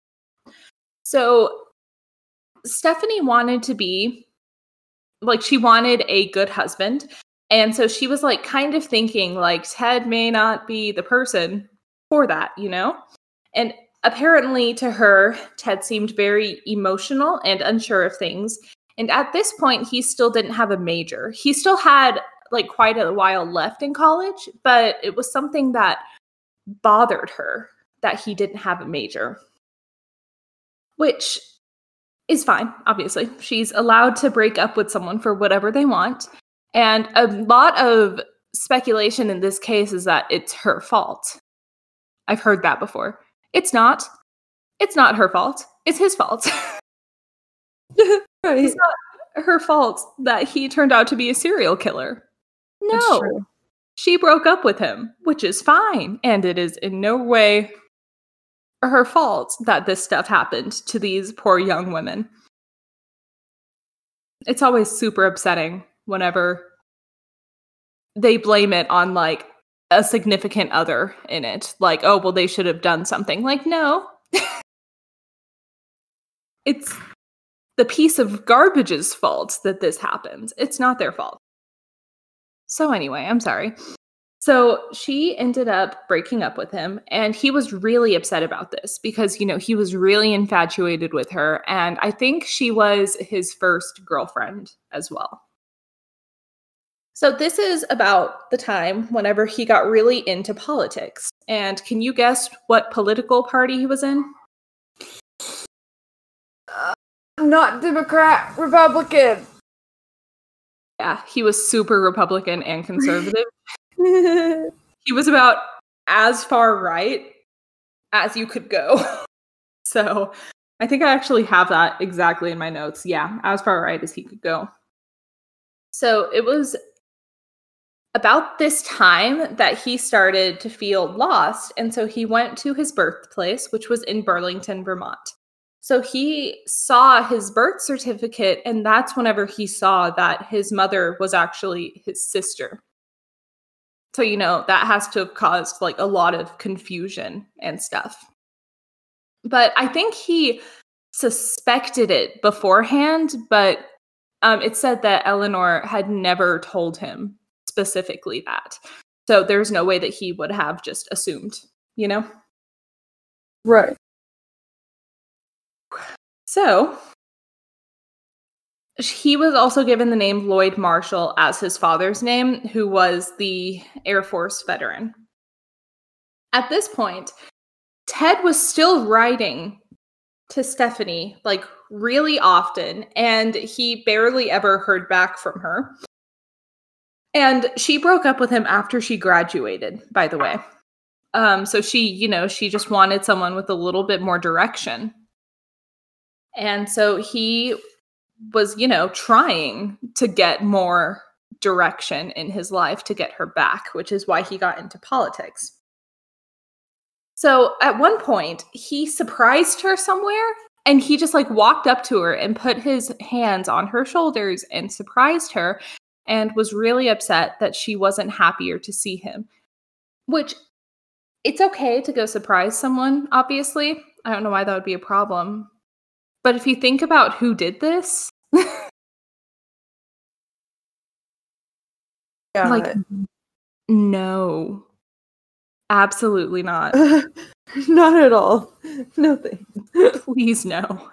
Speaker 2: So Stephanie wanted to be, like, she wanted a good husband. And so she was, like, kind of thinking, like, Ted may not be the person for that, you know? And apparently to her, Ted seemed very emotional and unsure of things. And at this point, he still didn't have a major. He still had, like, quite a while left in college, but it was something that bothered her that he didn't have a major. Which is fine, obviously. She's allowed to break up with someone for whatever they want. And a lot of speculation in this case is that it's her fault. I've heard that before. It's not. It's not her fault. It's his fault. Right. It's not her fault that he turned out to be a serial killer. No. She broke up with him, which is fine. And it is in no way her fault that this stuff happened to these poor young women. It's always super upsetting whenever they blame it on, like, a significant other in it. Like, oh, well, they should have done something. Like, no. It's the piece of garbage's fault that this happens. It's not their fault. So anyway, I'm sorry. So she ended up breaking up with him, and he was really upset about this because, you know, he was really infatuated with her, and I think she was his first girlfriend as well. So this is about the time whenever he got really into politics. And can you guess what political party he was in?
Speaker 1: Uh, not Democrat, Republican.
Speaker 2: Yeah, he was super Republican and conservative. He was about as far right as you could go. So I think I actually have that exactly in my notes. Yeah, as far right as he could go. So it was about this time that he started to feel lost. And so he went to his birthplace, which was in Burlington, Vermont. So he saw his birth certificate, and that's whenever he saw that his mother was actually his sister. So, you know, that has to have caused, like, a lot of confusion and stuff. But I think he suspected it beforehand, but um, it said that Eleanor had never told him specifically that. So there's no way that he would have just assumed, you know?
Speaker 1: Right.
Speaker 2: So he was also given the name Lloyd Marshall as his father's name, who was the Air Force veteran. At this point, Ted was still writing to Stephanie, like, really often, and he barely ever heard back from her. And she broke up with him after she graduated, by the way. Um, so she, you know, she just wanted someone with a little bit more direction. And so he was, you know, trying to get more direction in his life to get her back, which is why he got into politics. So at one point, he surprised her somewhere, and he just, like, walked up to her and put his hands on her shoulders and surprised her, and was really upset that she wasn't happier to see him. Which, it's okay to go surprise someone, obviously. I don't know why that would be a problem. But if you think about who did this,
Speaker 1: yeah.
Speaker 2: Like, no. Absolutely not.
Speaker 1: Not at all. No thanks.
Speaker 2: Please no.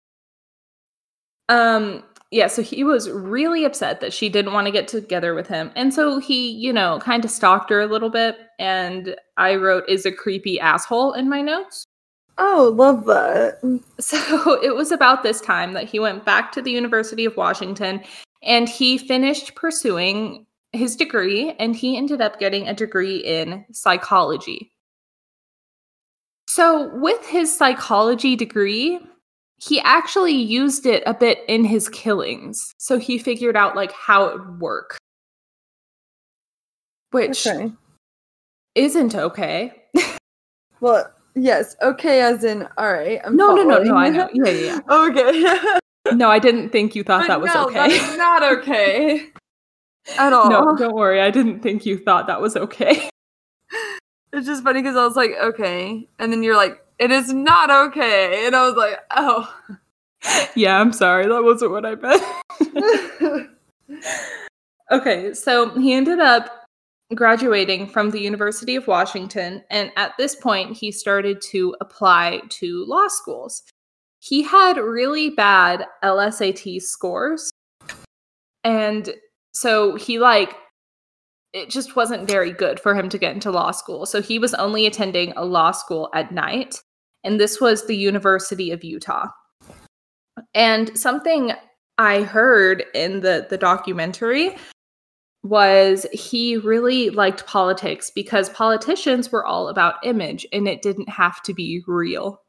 Speaker 2: Um, yeah, so he was really upset that she didn't want to get together with him. And so he, you know, kind of stalked her a little bit. And I wrote, is a creepy asshole in my notes.
Speaker 1: Oh, love that.
Speaker 2: So it was about this time that he went back to the University of Washington, and he finished pursuing his degree, and he ended up getting a degree in psychology. So with his psychology degree, he actually used it a bit in his killings. So he figured out, like, how it would work. Which
Speaker 1: okay.
Speaker 2: isn't okay.
Speaker 1: Well, yes, okay as in, all right. I'm
Speaker 2: no, no, no,
Speaker 1: following.
Speaker 2: no, I know. Yeah, yeah, yeah.
Speaker 1: Okay.
Speaker 2: No, I didn't think you thought
Speaker 1: But
Speaker 2: that was
Speaker 1: no,
Speaker 2: okay.
Speaker 1: That is not okay. At all.
Speaker 2: No, don't worry. I didn't think you thought that was okay.
Speaker 1: It's just funny because I was like, okay. And then you're like, it is not okay. And I was like, oh.
Speaker 2: Yeah, I'm sorry. That wasn't what I meant. Okay, so he ended up graduating from the University of Washington. And at this point, he started to apply to law schools. He had really bad L S A T scores. And so he like, it just wasn't very good for him to get into law school. So he was only attending a law school at night. And this was the University of Utah. And something I heard in the, the documentary was he really liked politics because politicians were all about image and it didn't have to be real.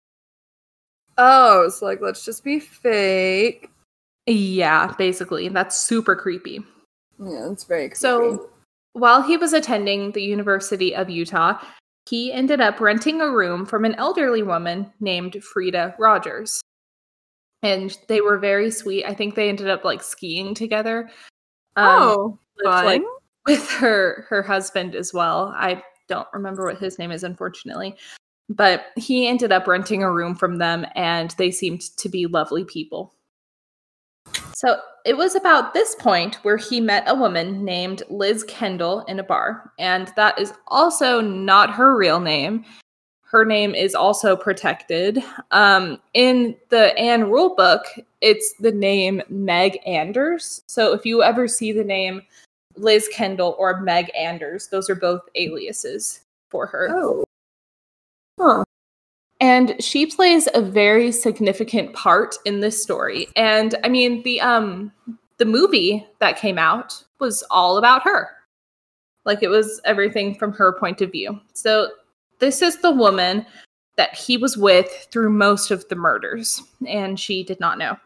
Speaker 1: Oh, so like, let's just be fake.
Speaker 2: Yeah, basically. That's super creepy.
Speaker 1: Yeah, it's very creepy.
Speaker 2: So while he was attending the University of Utah, he ended up renting a room from an elderly woman named Frida Rogers. And they were very sweet. I think they ended up like skiing together. Um,
Speaker 1: oh,
Speaker 2: with,
Speaker 1: fun.
Speaker 2: like with her her husband as well. I don't remember what his name is, unfortunately. But he ended up renting a room from them, and they seemed to be lovely people. So it was about this point where he met a woman named Liz Kendall in a bar. And that is also not her real name. Her name is also protected. Um, in the Anne Rule book, it's the name Meg Anders. So if you ever see the name Liz Kendall or Meg Anders, those are both aliases for her.
Speaker 1: Oh. Huh.
Speaker 2: And she plays a very significant part in this story. And I mean, the um the movie that came out was all about her. Like, it was everything from her point of view. So this is the woman that he was with through most of the murders, and she did not know.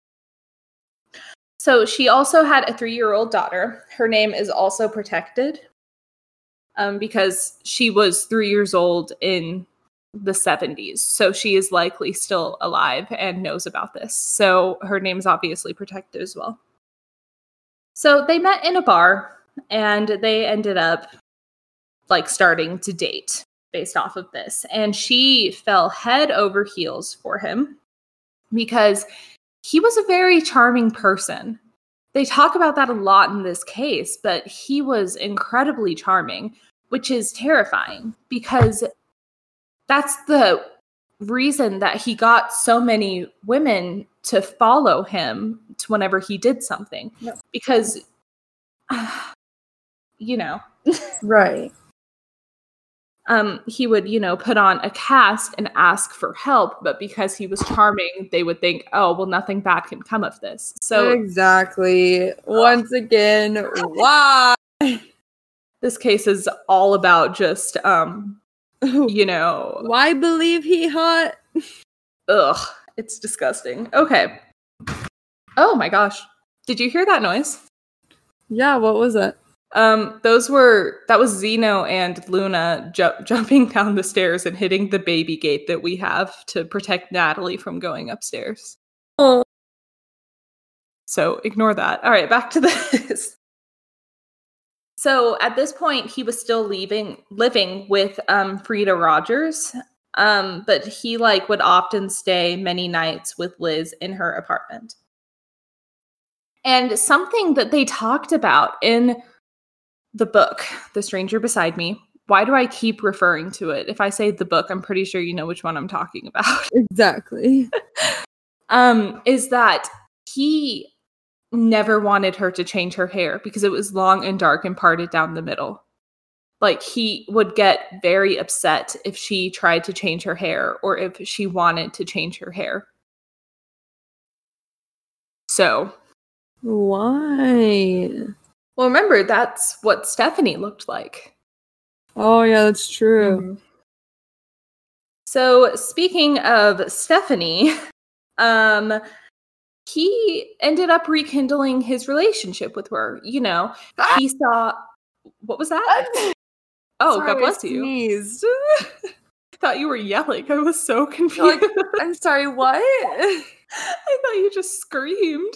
Speaker 2: So she also had a three-year-old daughter. Her name is also protected um, because she was three years old in the seventies. So she is likely still alive and knows about this. So her name is obviously protected as well. So they met in a bar and they ended up like starting to date based off of this. And she fell head over heels for him because he was a very charming person. They talk about that a lot in this case, but he was incredibly charming, which is terrifying because that's the reason that he got so many women to follow him to whenever he did something. Yep. Because, uh, you know.
Speaker 1: Right.
Speaker 2: Um, he would, you know, put on a cast and ask for help, but because he was charming, they would think, oh, well, nothing bad can come of this. So
Speaker 1: exactly. Once again, why?
Speaker 2: This case is all about just, um, you know.
Speaker 1: Why believe he hot?
Speaker 2: Ugh, it's disgusting. Okay. Oh my gosh. Did you hear that noise?
Speaker 1: Yeah, what was it?
Speaker 2: Um, those were, that was Zeno and Luna ju- jumping down the stairs and hitting the baby gate that we have to protect Natalie from going upstairs.
Speaker 1: Oh.
Speaker 2: So ignore that. All right, back to this. So at this point, he was still leaving, living with um, Frida Rogers, um, but he like would often stay many nights with Liz in her apartment. And something that they talked about in the book, The Stranger Beside Me. Why do I keep referring to it? If I say the book, I'm pretty sure you know which one I'm talking about.
Speaker 1: Exactly.
Speaker 2: um, is that he never wanted her to change her hair because it was long and dark and parted down the middle. Like, he would get very upset if she tried to change her hair or if she wanted to change her hair. So.
Speaker 1: Why?
Speaker 2: Well, remember, that's what Stephanie looked like.
Speaker 1: Oh, yeah, that's true.
Speaker 2: Mm-hmm. So, speaking of Stephanie, um, he ended up rekindling his relationship with her. You know, he saw... What was that? Oh,
Speaker 1: Sorry,
Speaker 2: God bless
Speaker 1: I
Speaker 2: you.
Speaker 1: Sneezed.
Speaker 2: I thought you were yelling. I was so confused.
Speaker 1: Like, I'm sorry, what?
Speaker 2: I thought you just screamed.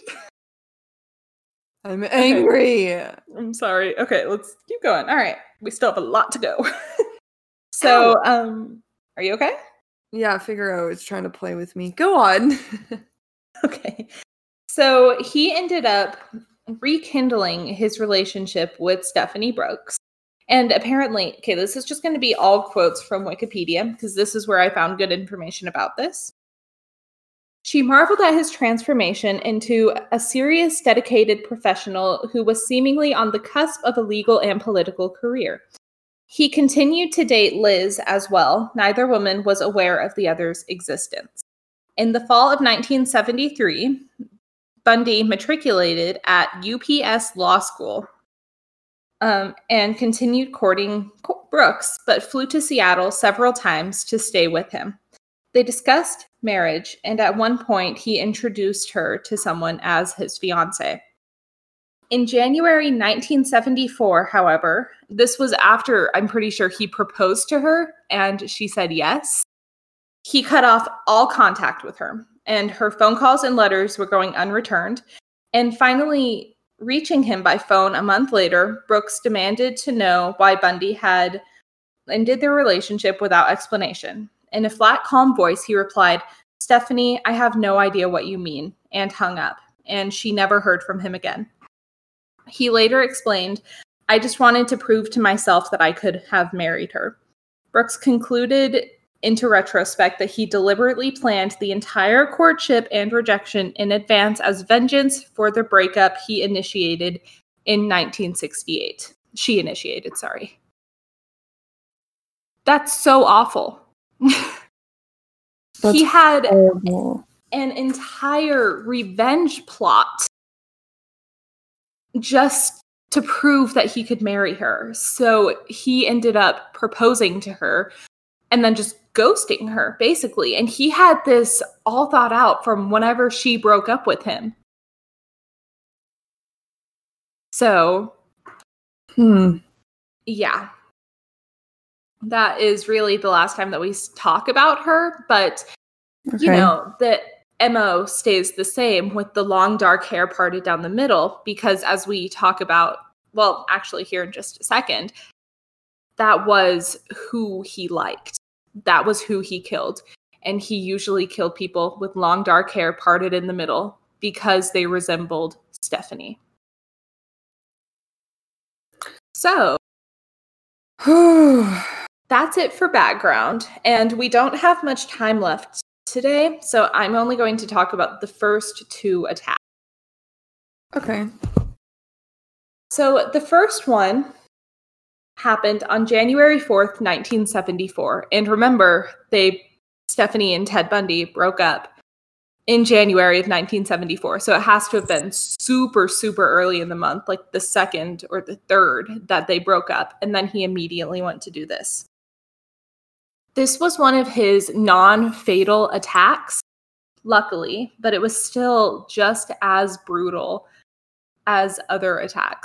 Speaker 1: I'm angry.
Speaker 2: Okay. I'm sorry. Okay, let's keep going. All right. We still have a lot to go. So, um, are you okay?
Speaker 1: Yeah, Figaro is trying to play with me. Go on.
Speaker 2: Okay. So he ended up rekindling his relationship with Stephanie Brooks. And apparently, okay, this is just going to be all quotes from Wikipedia because this is where I found good information about this. She marveled at his transformation into a serious, dedicated professional who was seemingly on the cusp of a legal and political career. He continued to date Liz as well. Neither woman was aware of the other's existence. In the fall of nineteen seventy-three, Bundy matriculated at U P S Law School um, and continued courting Brooks, but flew to Seattle several times to stay with him. They discussed marriage, and at one point, he introduced her to someone as his fiancée. In January nineteen seventy-four, however, this was after, I'm pretty sure, he proposed to her, and she said yes. He cut off all contact with her, and her phone calls and letters were going unreturned. And finally, reaching him by phone a month later, Brooks demanded to know why Bundy had ended their relationship without explanation. In a flat, calm voice, he replied, "Stephanie, I have no idea what you mean," and hung up. And she never heard from him again. He later explained, "I just wanted to prove to myself that I could have married her." Brooks concluded into retrospect that he deliberately planned the entire courtship and rejection in advance as vengeance for the breakup he initiated in nineteen sixty-eight. She initiated, sorry. That's so awful.
Speaker 1: That's
Speaker 2: he had
Speaker 1: horrible.
Speaker 2: an entire revenge plot just to prove that he could marry her. So he ended up proposing to her and then just ghosting her, basically. And he had this all thought out from whenever she broke up with him. So,
Speaker 1: hmm.
Speaker 2: yeah. That is really the last time that we talk about her. But,
Speaker 1: Okay.
Speaker 2: you know, the M O stays the same with the long dark hair parted down the middle, because as we talk about, well, actually here in just a second, that was who he liked. That was who he killed. And he usually killed people with long dark hair parted in the middle because they resembled Stephanie. So that's it for background. And we don't have much time left today, so I'm only going to talk about the first two attacks.
Speaker 1: Okay.
Speaker 2: So the first one happened on January fourth, nineteen seventy-four. And remember, they Stephanie and Ted Bundy broke up in January of nineteen seventy-four. So it has to have been super, super early in the month, like the second or the third that they broke up. And then he immediately went to do this. This was one of his non-fatal attacks, luckily, but it was still just as brutal as other attacks.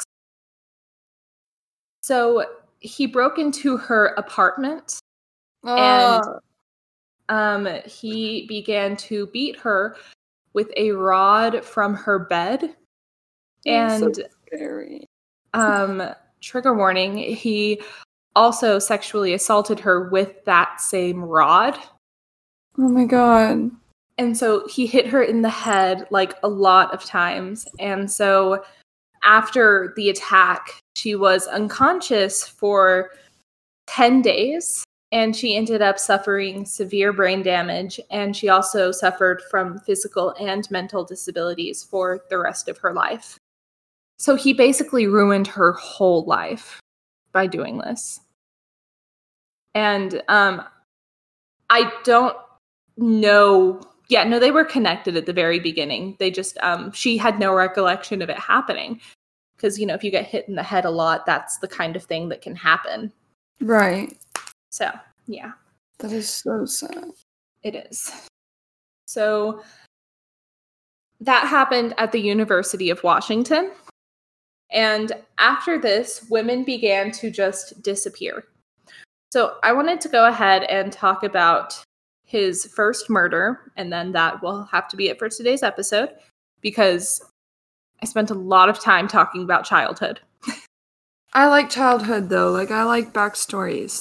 Speaker 2: So he broke into her apartment
Speaker 1: Oh.
Speaker 2: and um, he began to beat her with a rod from her bed. And
Speaker 1: so scary.
Speaker 2: um, trigger warning, he also sexually assaulted her with that same rod.
Speaker 1: Oh my god.
Speaker 2: And so he hit her in the head like a lot of times. And so after the attack, she was unconscious for ten days, and she ended up suffering severe brain damage, and she also suffered from physical and mental disabilities for the rest of her life. So he basically ruined her whole life by doing this. And um, I don't know. Yeah, no, they were connected at the very beginning. They just, um, she had no recollection of it happening. Because, you know, if you get hit in the head a lot, that's the kind of thing that can happen.
Speaker 1: Right.
Speaker 2: So, yeah.
Speaker 1: That is so sad.
Speaker 2: It is. So, that happened at the University of Washington. And after this, women began to just disappear. So, I wanted to go ahead and talk about his first murder, and then that will have to be it for today's episode, because I spent a lot of time talking about childhood.
Speaker 1: I like childhood, though. Like, I like backstories, so.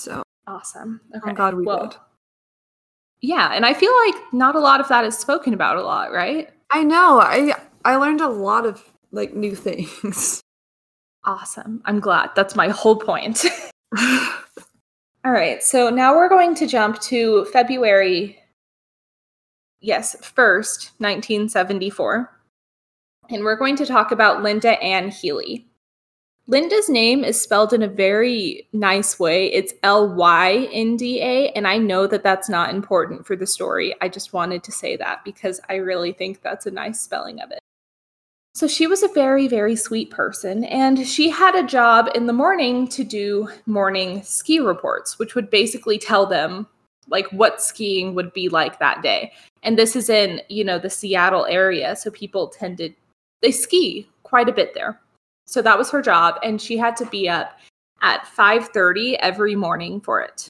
Speaker 2: Awesome. Okay.
Speaker 1: Oh God, we
Speaker 2: well,
Speaker 1: did.
Speaker 2: Yeah, and I feel like not a lot of that is spoken about a lot, right?
Speaker 1: I know. I I learned a lot of like new things.
Speaker 2: Awesome. I'm glad. That's my whole point. All right. So now we're going to jump to February, yes, first, nineteen seventy-four. And we're going to talk about Linda Ann Healy. Linda's name is spelled in a very nice way. It's L Y N D A, and I know that that's not important for the story. I just wanted to say that because I really think that's a nice spelling of it. So she was a very, very sweet person, and she had a job in the morning to do morning ski reports, which would basically tell them like what skiing would be like that day. And this is in, you know, the Seattle area, so people tended, they ski quite a bit there. So that was her job, and she had to be up at five thirty every morning for it.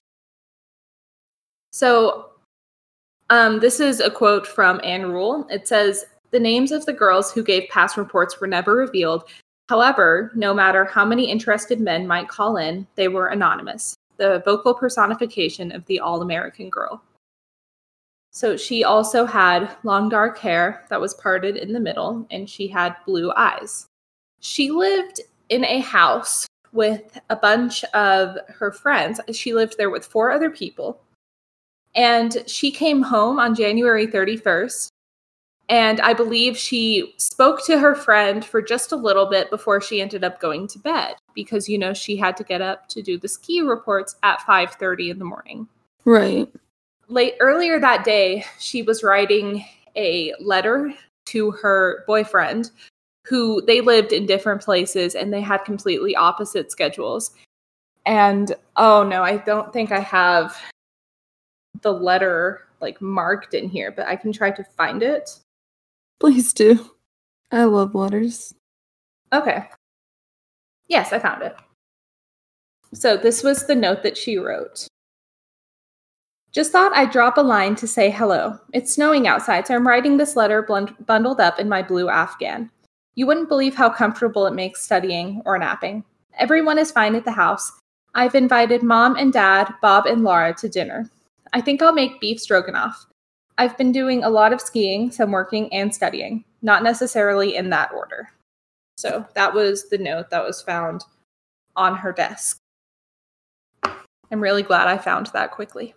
Speaker 2: So um, this is a quote from Anne Rule. It says, "The names of the girls who gave past reports were never revealed. However, no matter how many interested men might call in, they were anonymous, the vocal personification of the all-American girl." So she also had long dark hair that was parted in the middle, and she had blue eyes. She lived in a house with a bunch of her friends. She lived there with four other people. And she came home on January thirty-first. And I believe she spoke to her friend for just a little bit before she ended up going to bed. Because, you know, she had to get up to do the ski reports at five thirty in the morning.
Speaker 1: Right.
Speaker 2: Late earlier that day, she was writing a letter to her boyfriend, who they lived in different places and they had completely opposite schedules. And oh no, I don't think I have the letter like marked in here, but I can try to find it.
Speaker 1: Please do. I love letters.
Speaker 2: Okay. Yes, I found it. So this was the note that she wrote. "Just thought I'd drop a line to say hello. It's snowing outside, so I'm writing this letter blund- bundled up in my blue Afghan. You wouldn't believe how comfortable it makes studying or napping. Everyone is fine at the house. I've invited Mom and Dad, Bob and Laura to dinner. I think I'll make beef stroganoff. I've been doing a lot of skiing, some working, and studying. Not necessarily in that order." So that was the note that was found on her desk. I'm really glad I found that quickly.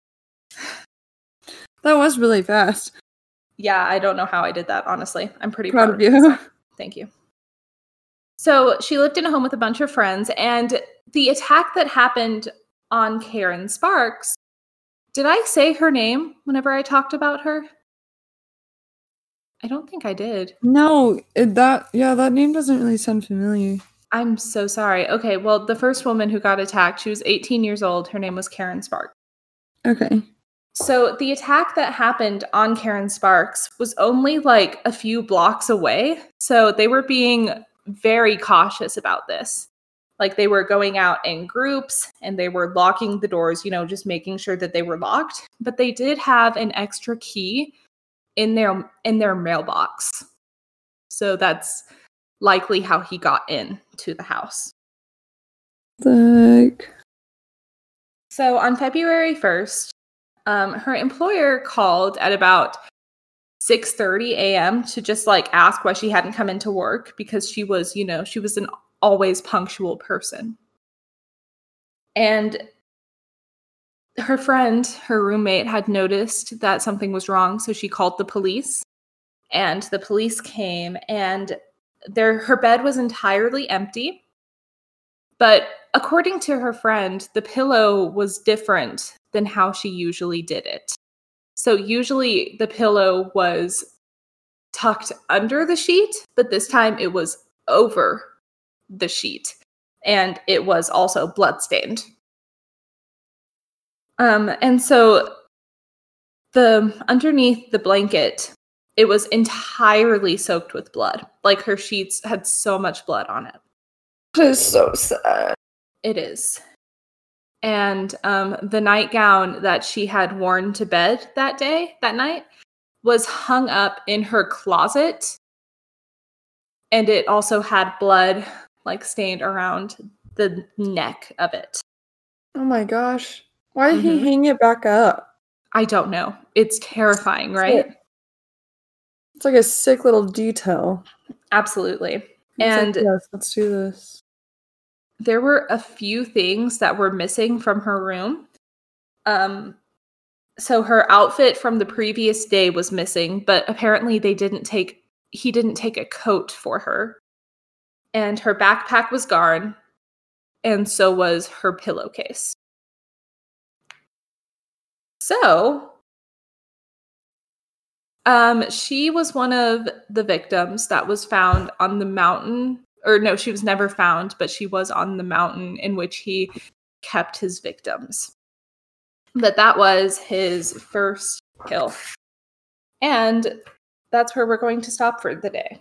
Speaker 1: That was really fast.
Speaker 2: Yeah, I don't know how I did that, honestly. I'm pretty
Speaker 1: Proud
Speaker 2: proud,
Speaker 1: of you.
Speaker 2: myself. Thank you. So she lived in a home with a bunch of friends, and the attack that happened on Karen Sparks, did I say her name whenever I talked about her? I don't think I did.
Speaker 1: No, it, that yeah, that name doesn't really sound familiar.
Speaker 2: I'm so sorry. Okay, well, the first woman who got attacked, she was eighteen years old. Her name was Karen Sparks.
Speaker 1: Okay.
Speaker 2: So the attack that happened on Karen Sparks was only like a few blocks away. So they were being very cautious about this. Like they were going out in groups and they were locking the doors, you know, just making sure that they were locked. But they did have an extra key in their in their mailbox. So that's likely how he got in to the house.
Speaker 1: The
Speaker 2: So on February first, um, her employer called at about six thirty a.m. to just like ask why she hadn't come into work, because she was, you know, she was an always punctual person. And her friend, her roommate, had noticed that something was wrong, so she called the police. And the police came, and their her bed was entirely empty. But according to her friend, the pillow was different than how she usually did it. So usually the pillow was tucked under the sheet, but this time it was over the sheet. And it was also bloodstained. Um, and so the underneath the blanket, it was entirely soaked with blood. Like her sheets had so much blood on it.
Speaker 1: That is so sad.
Speaker 2: It is. And um, the nightgown that she had worn to bed that day, that night, was hung up in her closet. And it also had blood like stained around the neck of it.
Speaker 1: Oh my gosh. Why did he
Speaker 2: Mhm.
Speaker 1: hang it back up?
Speaker 2: I don't know. It's terrifying, right?
Speaker 1: It's like a sick little detail.
Speaker 2: Absolutely.
Speaker 1: It's like,
Speaker 2: And
Speaker 1: yes, let's do this.
Speaker 2: there were a few things that were missing from her room. Um, so her outfit from the previous day was missing, but apparently they didn't take he didn't take a coat for her. And her backpack was gone, and so was her pillowcase. So, um, she was one of the victims that was found on the mountain, or no, she was never found, but she was on the mountain in which he kept his victims. But that was his first kill. And that's where we're going to stop for the day.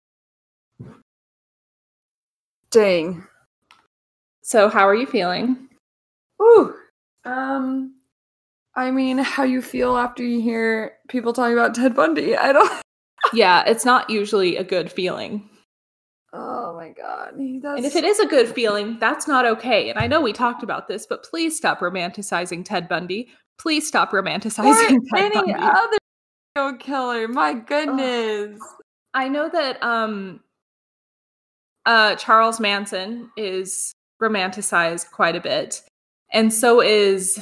Speaker 1: Dang.
Speaker 2: So, how are you feeling?
Speaker 1: Ooh. Um, I mean, how you feel after you hear people talking about Ted Bundy? I don't.
Speaker 2: Yeah, it's not usually a good feeling.
Speaker 1: Oh my god. He does.
Speaker 2: And if it is a good feeling, that's not okay. And I know we talked about this, but please stop romanticizing Ted Bundy. Please stop romanticizing
Speaker 1: or
Speaker 2: Ted
Speaker 1: any
Speaker 2: Bundy.
Speaker 1: other serial killer. My goodness.
Speaker 2: I know that um, uh, Charles Manson is romanticized quite a bit, and so is.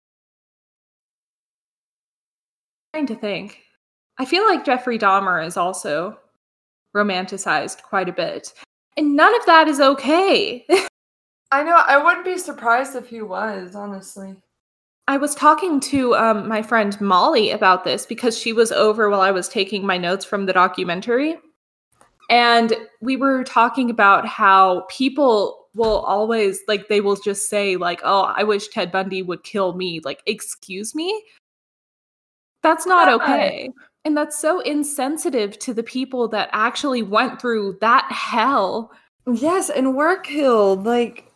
Speaker 2: I'm trying to think. I feel like Jeffrey Dahmer is also romanticized quite a bit, and none of that is okay.
Speaker 1: I know. I wouldn't be surprised if he was, honestly.
Speaker 2: I was talking to um, my friend Molly about this because she was over while I was taking my notes from the documentary. And we were talking about how people will always, like, they will just say, like, oh, I wish Ted Bundy would kill me. Like, excuse me? That's not okay. And that's so insensitive to the people that actually went through that hell.
Speaker 1: Yes, and were killed. Like,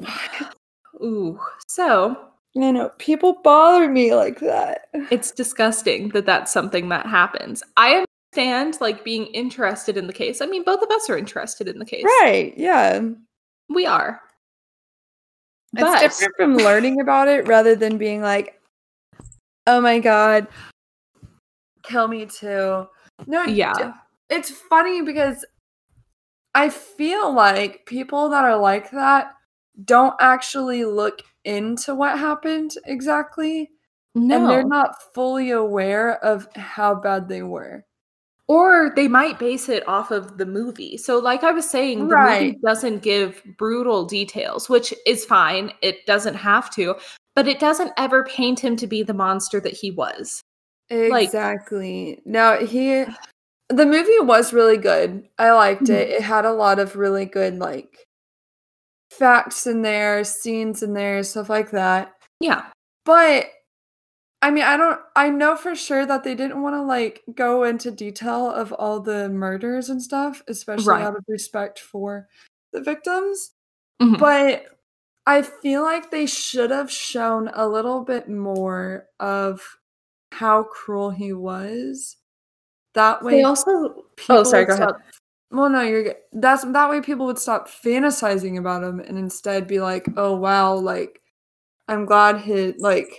Speaker 2: ooh. So,
Speaker 1: you know, people bother me like that.
Speaker 2: it's disgusting that that's something that happens. I understand, like, being interested in the case. I mean, both of us are interested in the case.
Speaker 1: Right, yeah.
Speaker 2: We are.
Speaker 1: It's
Speaker 2: But
Speaker 1: different from learning about it rather than being like, oh my god, kill me too. No,
Speaker 2: yeah.
Speaker 1: It's funny because I feel like people that are like that don't actually look into what happened exactly.
Speaker 2: No.
Speaker 1: And they're not fully aware of how bad they were.
Speaker 2: Or they might base it off of the movie. So like I was saying, the
Speaker 1: Right.
Speaker 2: movie doesn't give brutal details, which is fine. It doesn't have to. But it doesn't ever paint him to be the monster that he was.
Speaker 1: Exactly. Like, now, he... The movie was really good. I liked mm-hmm. it. It had a lot of really good, like, facts in there, scenes in there, stuff like that.
Speaker 2: Yeah.
Speaker 1: But... I mean, I don't, I know for sure that they didn't want to, like, go into detail of all the murders and stuff, especially right. out of respect for the victims. Mm-hmm. But I feel like they should have shown a little bit more of how cruel he was. That way,
Speaker 2: they also, oh, sorry, go
Speaker 1: stop,
Speaker 2: ahead.
Speaker 1: Well, no, you're good. That's, that way people would stop fantasizing about him and instead be like, oh, wow, like, I'm glad he, like,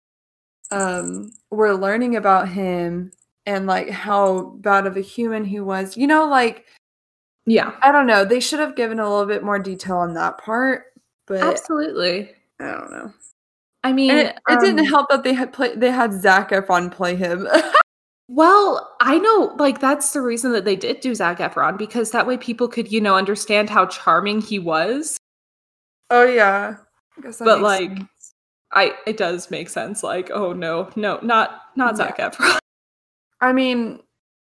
Speaker 1: um we're learning about him and like how bad of a human he was, you know, like,
Speaker 2: yeah,
Speaker 1: I don't know, they should have given a little bit more detail on that part, but
Speaker 2: absolutely,
Speaker 1: I don't know.
Speaker 2: I mean,
Speaker 1: and it, it
Speaker 2: um,
Speaker 1: didn't help that they had play they had Zac Efron play him.
Speaker 2: Well, I know, like, that's the reason that they did do Zac Efron, because that way people could, you know, understand how charming he was.
Speaker 1: Oh yeah, I guess that
Speaker 2: but
Speaker 1: makes
Speaker 2: like
Speaker 1: sense.
Speaker 2: I it does make sense. Like, oh no, no, not not Zac
Speaker 1: yeah.
Speaker 2: Efron.
Speaker 1: I mean,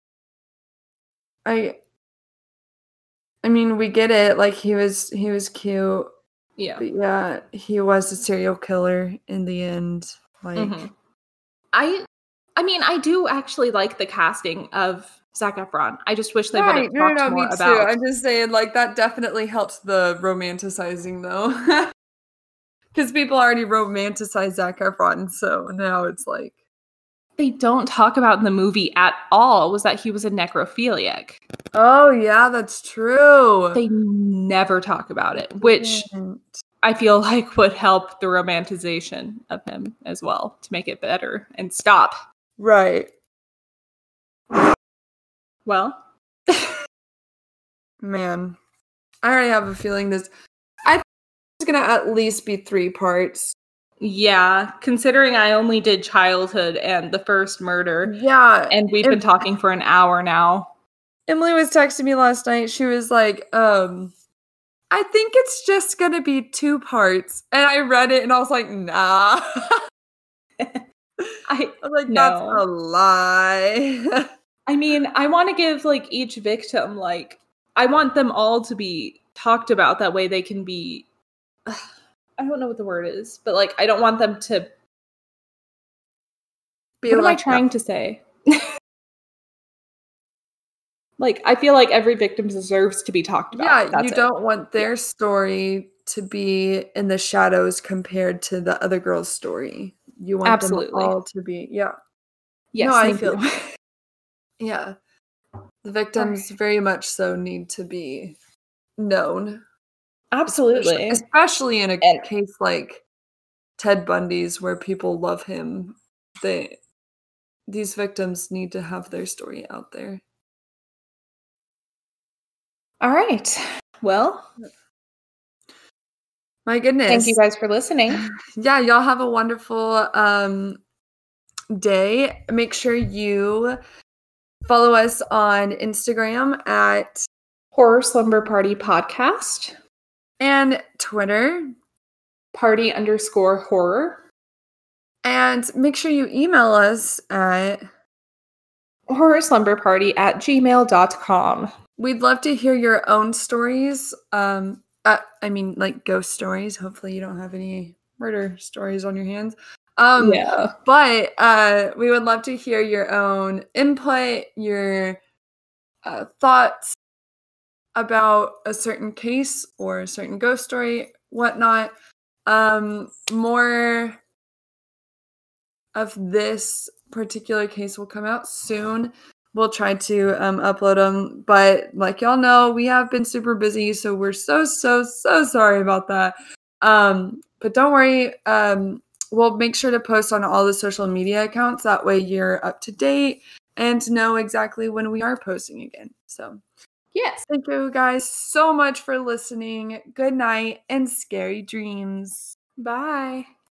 Speaker 1: I, I mean, we get it. Like, he was he was cute.
Speaker 2: Yeah,
Speaker 1: but yeah, he was a serial killer in the end. Like,
Speaker 2: mm-hmm. I, I mean, I do actually like the casting of Zac Efron. I just wish they
Speaker 1: right.
Speaker 2: would have talked
Speaker 1: no, no, no,
Speaker 2: more
Speaker 1: me
Speaker 2: about.
Speaker 1: Too. I'm just saying, like, that definitely helps the romanticizing, though. Because people already romanticize Zac Efron, so now it's like...
Speaker 2: They don't talk about in the movie at all was that he was a necrophiliac.
Speaker 1: Oh, yeah, that's true.
Speaker 2: They never talk about it, which I feel like would help the romanticization of him as well to make it better and stop.
Speaker 1: Right.
Speaker 2: Well,
Speaker 1: man, I already have a feeling this. I think it's gonna at least be three parts.
Speaker 2: Yeah, considering I only did childhood and the first murder.
Speaker 1: Yeah,
Speaker 2: and we've
Speaker 1: it,
Speaker 2: been talking for an hour now.
Speaker 1: Emily was texting me last night. She was like, um, I think it's just gonna be two parts. And I read it and I was like, nah.
Speaker 2: I,
Speaker 1: I was like,
Speaker 2: no.
Speaker 1: that's a lie.
Speaker 2: I mean, I want to give like each victim, like, I want them all to be talked about. That way they can be, uh, I don't know what the word is, but like, I don't want them to, be what am I trying up. to say? Like, I feel like every victim deserves to be talked about.
Speaker 1: Yeah,
Speaker 2: That's
Speaker 1: you
Speaker 2: it.
Speaker 1: don't want their story to be in the shadows compared to the other girl's story. You want
Speaker 2: Absolutely.
Speaker 1: them all to be, yeah.
Speaker 2: Yes,
Speaker 1: no, I
Speaker 2: thank
Speaker 1: feel
Speaker 2: you.
Speaker 1: Yeah. The victims right. very much so need to be known.
Speaker 2: Absolutely.
Speaker 1: Especially, especially in a
Speaker 2: and-
Speaker 1: case like Ted Bundy's where people love him. They these victims need to have their story out there.
Speaker 2: All right. Well,
Speaker 1: my goodness.
Speaker 2: Thank you guys for listening.
Speaker 1: Yeah, y'all have a wonderful um, day. Make sure you follow us on Instagram at
Speaker 2: Horror Slumber Party Podcast
Speaker 1: and Twitter
Speaker 2: party underscore horror.
Speaker 1: And make sure you email us at
Speaker 2: horror slumber party at gmail dot com.
Speaker 1: We'd love to hear your own stories. Um, uh, I mean, like ghost stories. Hopefully you don't have any murder stories on your hands. Um,
Speaker 2: yeah.
Speaker 1: But uh, we would love to hear your own input, your uh, thoughts about a certain case or a certain ghost story, whatnot. Um, more of this particular case will come out soon. We'll try to um, upload them, but like y'all know, we have been super busy, so we're so, so, so sorry about that. Um, but don't worry, um, we'll make sure to post on all the social media accounts. That way you're up to date and know exactly when we are posting again. So
Speaker 2: yes.
Speaker 1: Thank you guys so much for listening. Good night and scary dreams.
Speaker 2: Bye.